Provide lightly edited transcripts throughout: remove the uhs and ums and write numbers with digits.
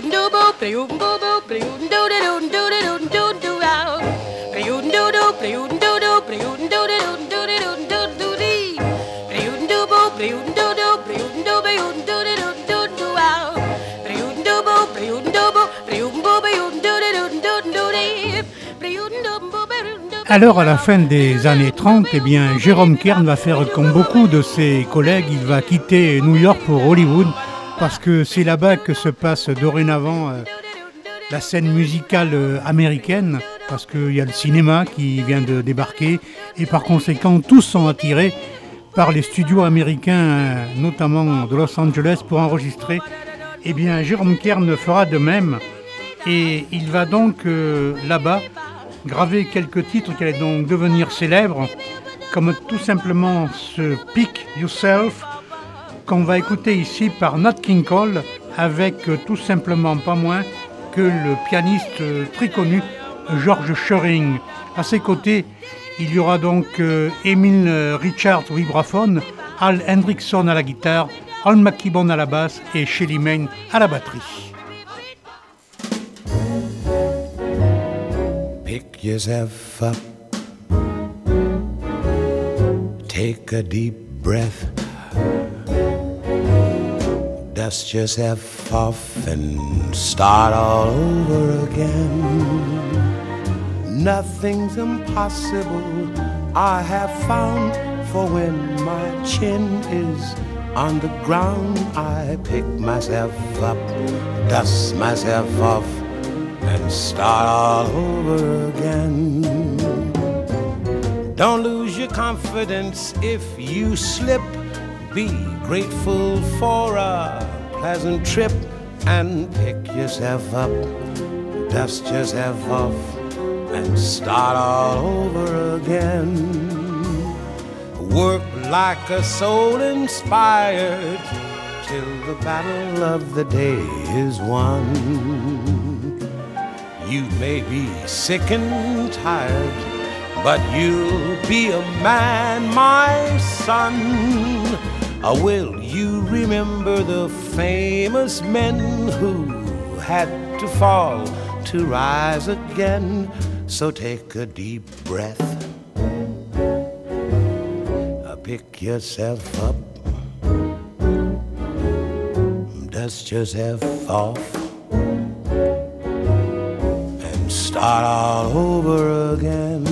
Alors, à la fin des années 30, eh bien, Jérôme Kern va faire comme beaucoup de ses collègues, il va quitter New York pour Hollywood, parce que c'est là-bas que se passe dorénavant la scène musicale américaine, parce qu'il y a le cinéma qui vient de débarquer, et par conséquent, tous sont attirés par les studios américains, notamment de Los Angeles, pour enregistrer. Eh bien, Jérôme Kern fera de même, et il va donc là-bas graver quelques titres qui allaient donc devenir célèbres, comme tout simplement ce Pick Yourself, qu'on va écouter ici par Nat King Cole, avec tout simplement pas moins que le pianiste très connu George Shearing. À ses côtés, il y aura donc Emil Richards au vibraphone, Al Hendrickson à la guitare, Al McKibbon à la basse et Shelly Manne à la batterie. Pick yourself up, take a deep breath, dust yourself off and start all over again. Nothing's impossible, I have found, for when my chin is on the ground, I pick myself up, dust myself off, and start all over again. Don't lose your confidence if you slip. Be grateful for a pleasant trip and pick yourself up, dust yourself off, and start all over again. Work like a soul inspired till the battle of the day is won. You may be sick and tired, but you'll be a man, my son. Will you remember the famous men who had to fall to rise again? So take a deep breath, pick yourself up, dust yourself off, start all over again.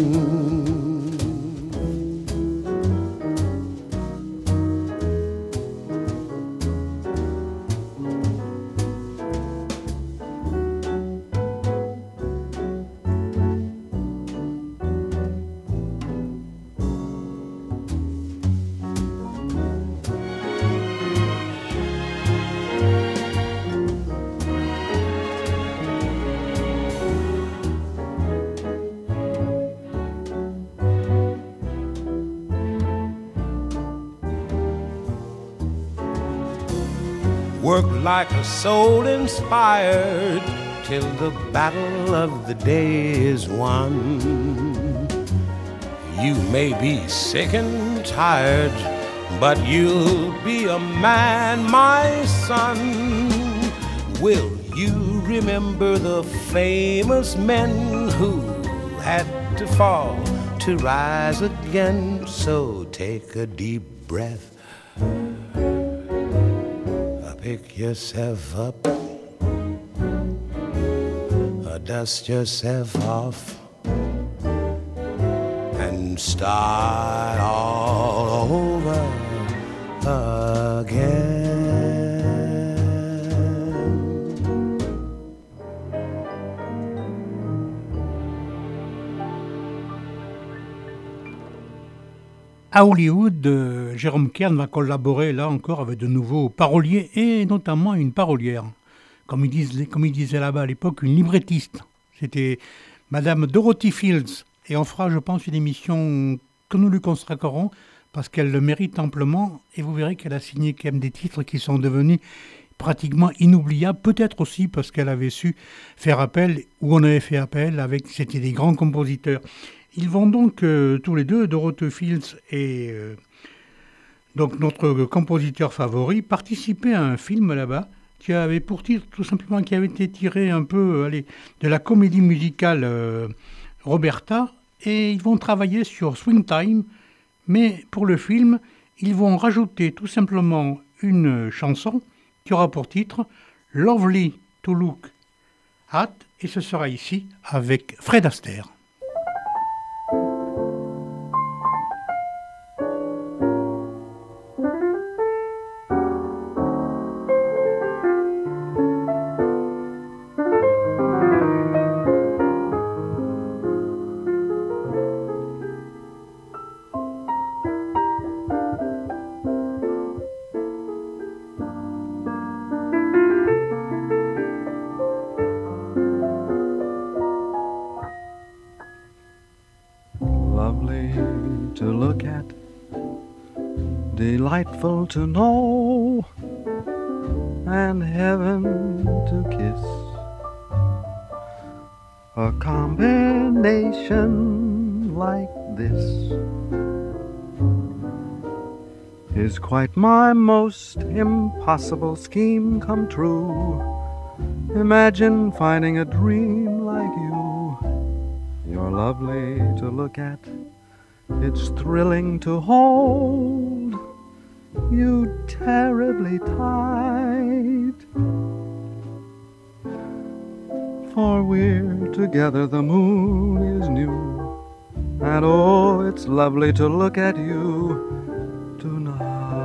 Work like a soul inspired till the battle of the day is won. You may be sick and tired, but you'll be a man, my son. Will you remember the famous men who had to fall to rise again? So take a deep breath, pick yourself up, dust yourself off, and start all over again. À Hollywood, Jérôme Kern va collaborer là encore avec de nouveaux paroliers et notamment une parolière. Comme il disait là-bas à l'époque, une librettiste. C'était Madame Dorothy Fields. Et on fera, je pense, une émission que nous lui consacrerons parce qu'elle le mérite amplement. Et vous verrez qu'elle a signé quand même des titres qui sont devenus pratiquement inoubliables. Peut-être aussi parce qu'elle avait su faire appel, ou on avait fait appel, c'était des grands compositeurs. Ils vont donc tous les deux, Dorothy Fields et donc notre compositeur favori, participer à un film là-bas qui avait pour titre tout simplement, qui avait été tiré un peu de la comédie musicale Roberta, et ils vont travailler sur Swing Time, mais pour le film, ils vont rajouter tout simplement une chanson qui aura pour titre Lovely to Look At, et ce sera ici avec Fred Astaire. Delightful to know and heaven to kiss, a combination like this is quite my most impossible scheme come true. Imagine finding a dream like you. You're lovely to look at, it's thrilling to hold you terribly tight, for we're together, the moon is new, and oh, it's lovely to look at you tonight.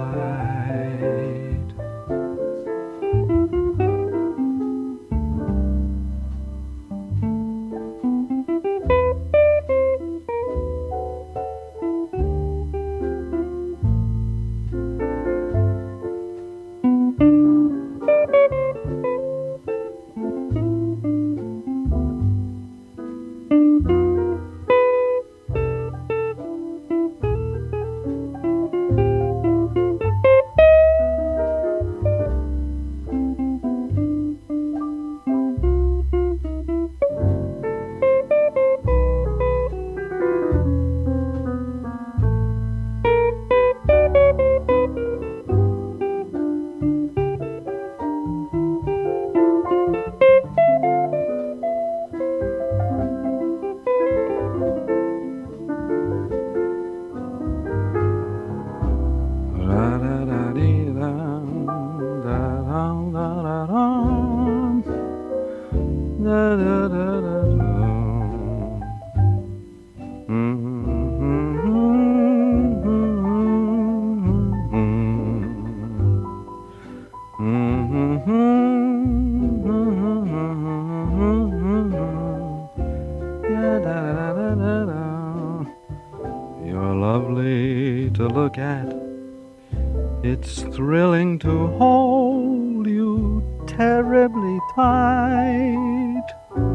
It's thrilling to hold you terribly tight,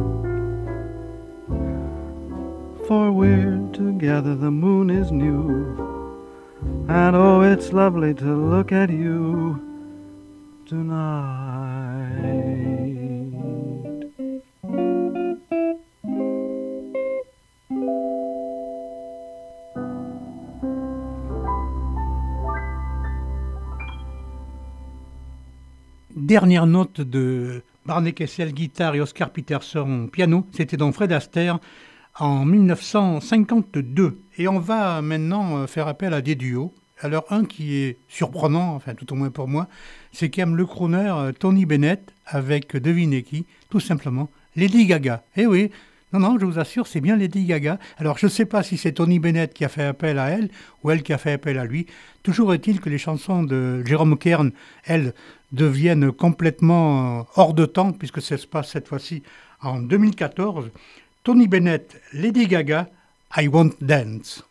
for we're together, the moon is new, and oh, it's lovely to look at you tonight. Dernière note de Barney Kessel, guitare, et Oscar Peterson, piano. C'était donc Fred Astaire en 1952. Et on va maintenant faire appel à des duos. Alors un qui est surprenant, enfin tout au moins pour moi, c'est quand même le crooner Tony Bennett avec, devinez qui, tout simplement, Lady Gaga. Eh oui, non, je vous assure, c'est bien Lady Gaga. Alors je ne sais pas si c'est Tony Bennett qui a fait appel à elle ou elle qui a fait appel à lui. Toujours est-il que les chansons de Jérôme Kern, elles, deviennent complètement hors de temps, puisque ça se passe cette fois-ci en 2014. Tony Bennett, Lady Gaga, I Won't Dance.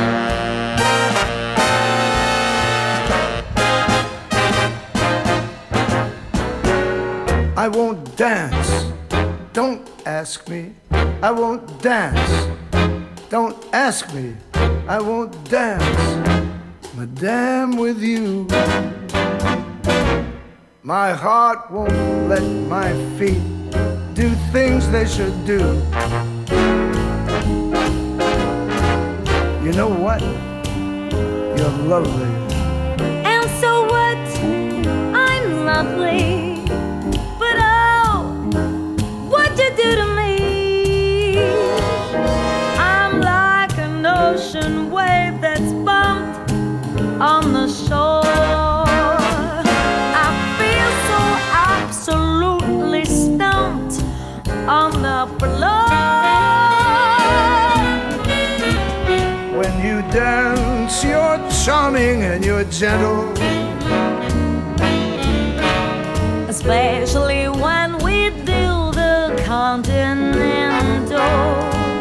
I won't dance, don't ask me. I won't dance, don't ask me. I won't dance, madame, with you. My heart won't let my feet do things they should do. You know what? You're lovely. And so what? I'm lovely. charming and you're gentle. Especially when we do the continental.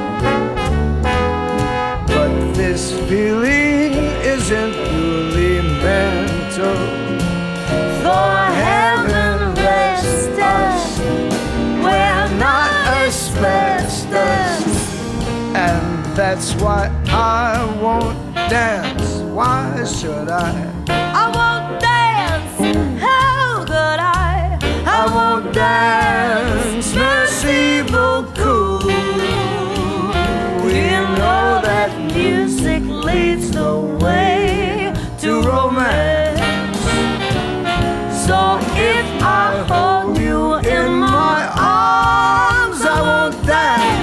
But this feeling isn't purely mental. For heaven rest us, we're not asbestos. And that's why I won't dance. Why should I? I won't dance. How could I? I won't dance. Merci beaucoup. We know that music leads the way to romance. So if I hold you in my arms, I won't dance.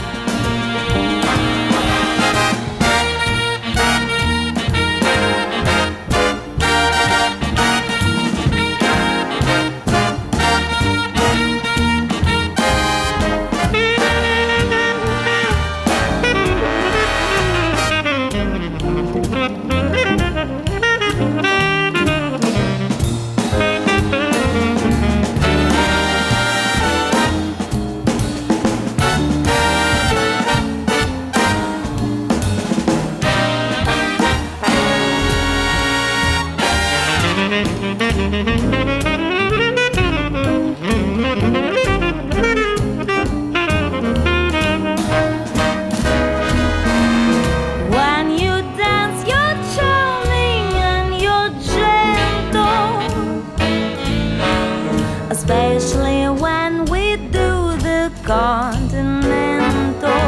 When you dance, you're charming and you're gentle. Especially when we do the continental.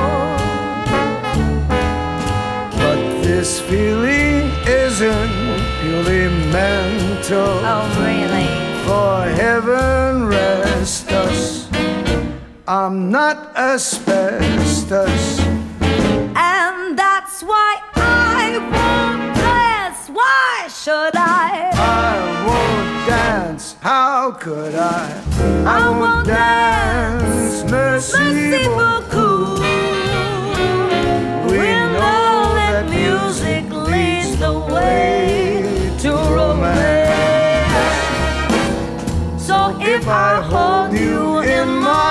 But this feeling isn't purely mental. Oh, really? For heaven rest us. I'm not asbestos. And that's why I won't dance. Why should I? I won't dance. How could I? I won't dance. Merci beaucoup. We know that music leads the way to romance. So if I hold you in my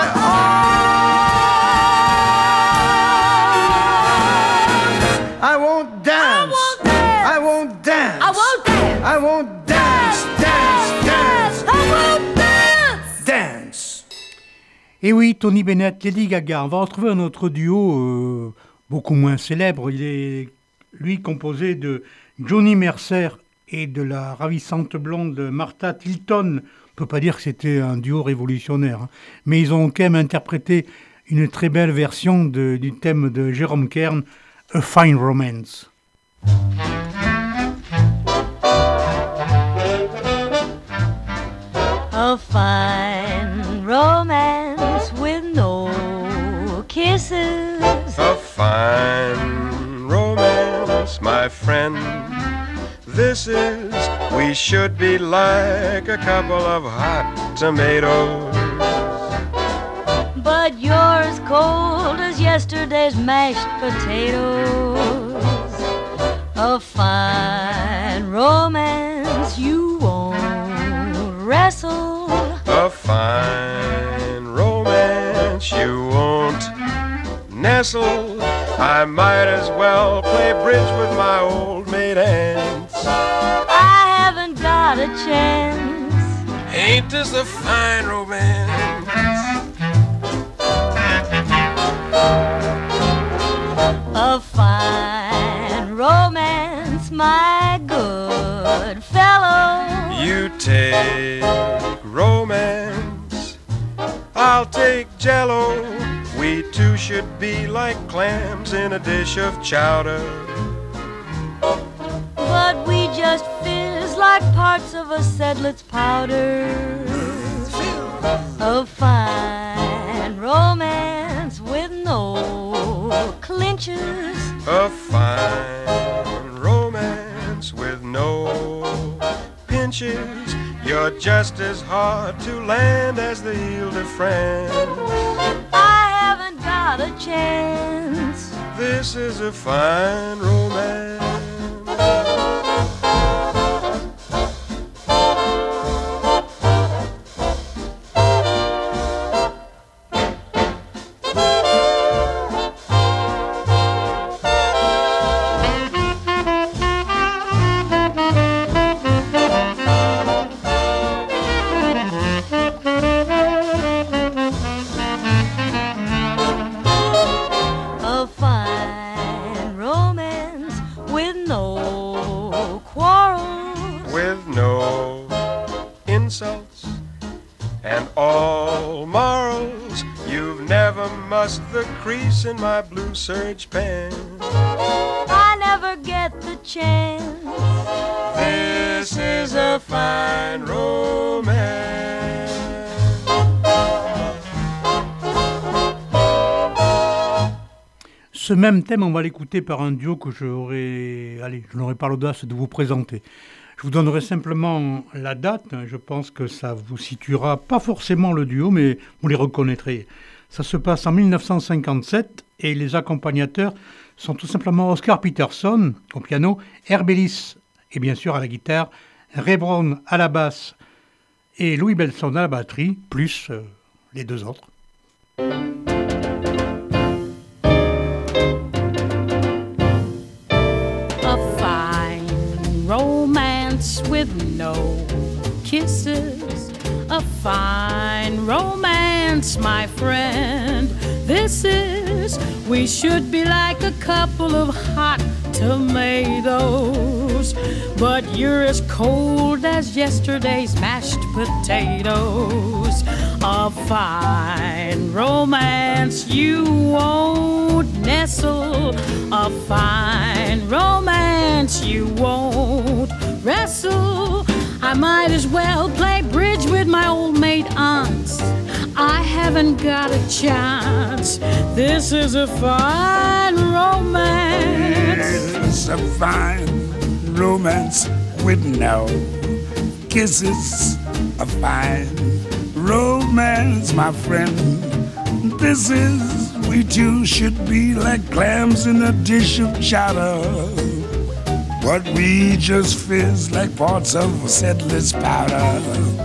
arms, I won't dance. I won't dance. I won't dance. I won't dance. I won't dance. Dance. Dance. I won't dance. Dance. Et oui, Tony Bennett, Lady Gaga. On va retrouver un autre duo beaucoup moins célèbre. Il est, lui, composé de Johnny Mercer et de la ravissante blonde Martha Tilton. On ne peut pas dire que c'était un duo révolutionnaire, hein. Mais ils ont quand même interprété une très belle version du thème de Jerome Kern, A Fine Romance. A fine romance with no kisses. A fine romance, my friend. This is, we should be like a couple of hot tomatoes. But you're as cold as yesterday's mashed potatoes. A fine romance you won't wrestle. A fine romance you won't nestle. I might as well play bridge with my old maid aunts. I haven't got a chance. Ain't this a fine romance? A fine romance, my good fellow. You take romance, I'll take jello. We two should be like clams in a dish of chowder. But we just fizz like parts of a sedlet's powder. A fine romance with no clinches. A fine romance with no pinches. You're just as hard to land as the Ile-de-France. I haven't got a chance. This is a fine romance. never must the crease in my blue serge pants. I never get the chance. This is a fine romance. Ce même thème, on va l'écouter par un duo que je n'aurai pas l'audace de vous présenter. Je vous donnerai simplement la date. Je pense que ça vous situera, pas forcément le duo, mais vous les reconnaîtrez. Ça se passe en 1957 et les accompagnateurs sont tout simplement Oscar Peterson au piano, Herb Ellis et bien sûr à la guitare, Ray Brown à la basse et Louis Bellson à la batterie, plus les deux autres. Romance with no kisses, a fine romance, my friend. This is, we should be like a couple of hot tomatoes, but you're as cold as yesterday's mashed potatoes. A fine romance you won't nestle, a fine romance you won't wrestle. I might as well play bridge with my old maid aunts. I haven't got a chance. This is a fine romance. It's a fine romance with no kisses. A fine romance, my friend. This is, we two should be like clams in a dish of chowder, but we just fizz like parts of settler's powder.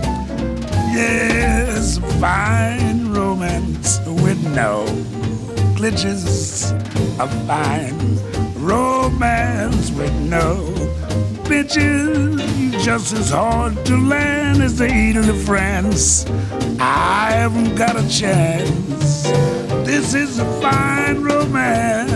Yes, a fine romance with no glitches. A fine romance with no bitches. Just as hard to land as the Ile de France. I haven't got a chance. This is a fine romance.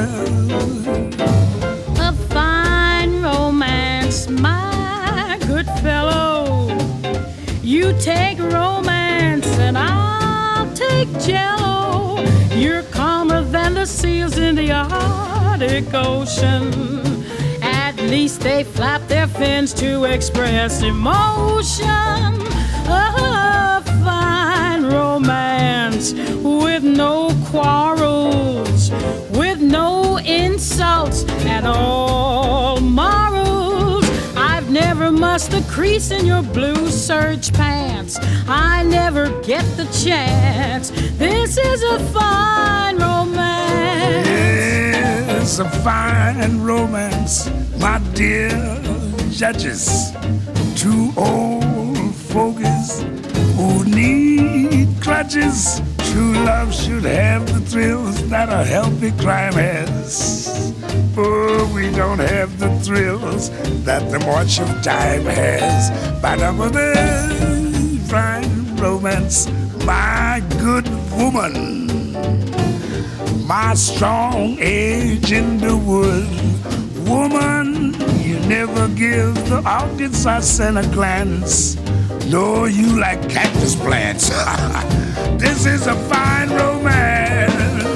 A fine romance, my good fellow. You take romance and I'll take jello. You're calmer than the seals in the Arctic Ocean. At least they flap their fins to express emotion. A fine romance with no quarrels, with no insults at all morals. I've never mussed the crease in your blue serge pants. I never get the chance. This is a fine romance. Yes, a fine romance, my dear judges. Two old fogies who need crutches. True love should have the thrills that a healthy crime has. Oh, we don't have the thrills that the march of time has. But I'm a fine romance, my good woman. My strong age in the wood. Woman, you never give the orchids a center glance. No, you like cactus plants. This is a fine romance.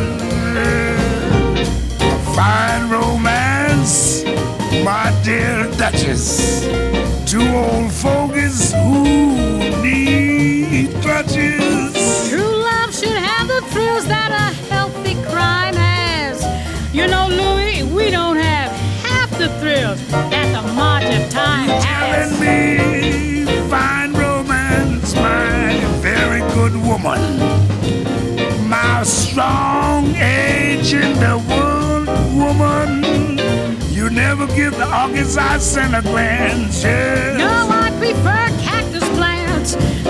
A fine romance, my dear Duchess. Two old fogies who need crutches. True love should have the thrills that a healthy crime has. You know, Louis, we don't have half the thrills that the march of time has. Telling me, fine romance, my very good woman. My strong age in the world, woman. You never give the orchids I sent a glance. Yes. No, I prefer cactus plants.